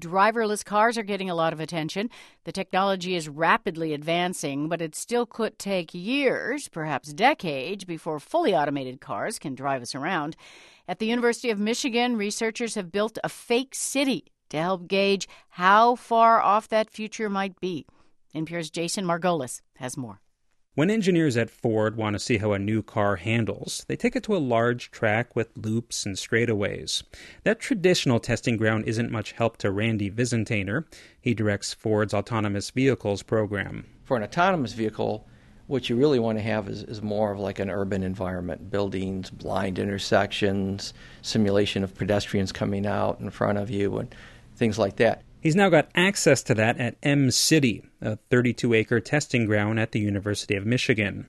driverless cars are getting a lot of attention. The technology is rapidly advancing, but it still could take years, perhaps decades, before fully automated cars can drive us around. At the University of Michigan, researchers have built a fake city to help gauge how far off that future might be. NPR's Jason Margolis has more. When engineers at Ford want to see how a new car handles, they take it to a large track with loops and straightaways. That traditional testing ground isn't much help to Randy Vizentainer. He directs Ford's autonomous vehicles program. For an autonomous vehicle, what you really want to have is more of like an urban environment, buildings, blind intersections, simulation of pedestrians coming out in front of you, and things like that. He's now got access to that at M-City, a 32-acre testing ground at the University of Michigan.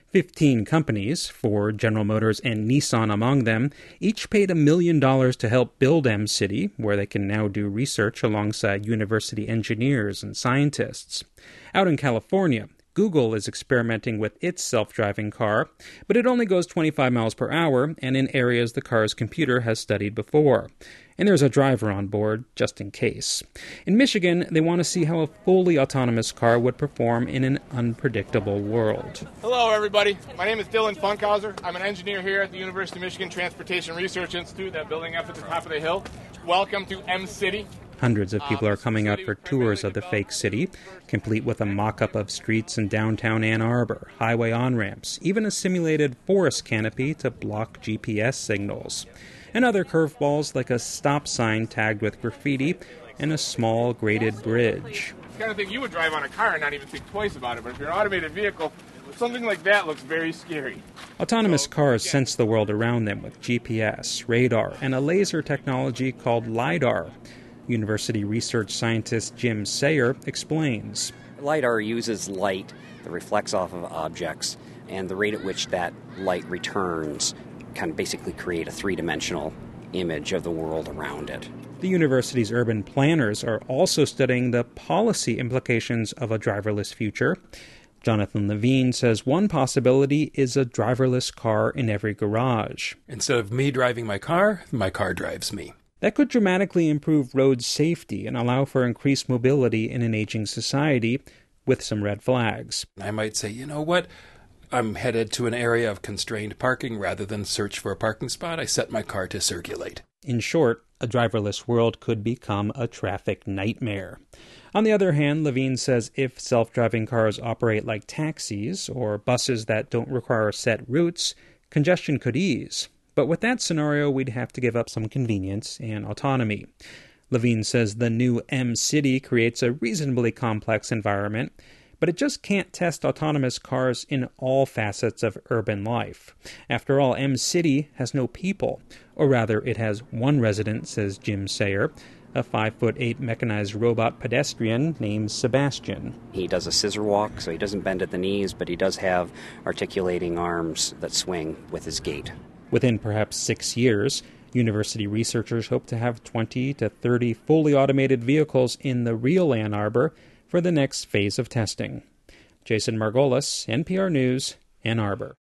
15 companies, Ford, General Motors, and Nissan among them, each paid $1 million to help build M-City, where they can now do research alongside university engineers and scientists. Out in California, Google is experimenting with its self-driving car, but it only goes 25 miles per hour and in areas the car's computer has studied before. And there's a driver on board, just in case. In Michigan, they want to see how a fully autonomous car would perform in an unpredictable world. Hello, everybody. My name is Dylan Funkhauser. I'm an engineer here at the University of Michigan Transportation Research Institute, that building up at the top of the hill. Welcome to M-City. Hundreds of people are coming out for tours of the fake city, complete with a mock-up of streets in downtown Ann Arbor, highway on-ramps, even a simulated forest canopy to block GPS signals. And other curveballs like a stop sign tagged with graffiti and a small graded bridge. The kind of thing you would drive on a car and not even think twice about it, but if you're an automated vehicle, something like that looks very scary. Autonomous cars sense the world around them with GPS, radar, and a laser technology called LiDAR. University research scientist Jim Sayer explains. LiDAR uses light that reflects off of objects, and the rate at which that light returns can basically create a three-dimensional image of the world around it. The university's urban planners are also studying the policy implications of a driverless future. Jonathan Levine says one possibility is a driverless car in every garage. Instead of me driving my car drives me. That could dramatically improve road safety and allow for increased mobility in an aging society, with some red flags. I might say, you know what? I'm headed to an area of constrained parking. Rather than search for a parking spot, I set my car to circulate. In short, a driverless world could become a traffic nightmare. On the other hand, Levine says if self-driving cars operate like taxis or buses that don't require set routes, congestion could ease. But with that scenario, we'd have to give up some convenience and autonomy. Levine says the new M-City creates a reasonably complex environment, but it just can't test autonomous cars in all facets of urban life. After all, M-City has no people, or rather it has one resident, says Jim Sayer, a 5'8" mechanized robot pedestrian named Sebastian. He does a scissor walk, so he doesn't bend at the knees, but he does have articulating arms that swing with his gait. Within perhaps 6 years, university researchers hope to have 20 to 30 fully automated vehicles in the real Ann Arbor for the next phase of testing. Jason Margolis, NPR News, Ann Arbor.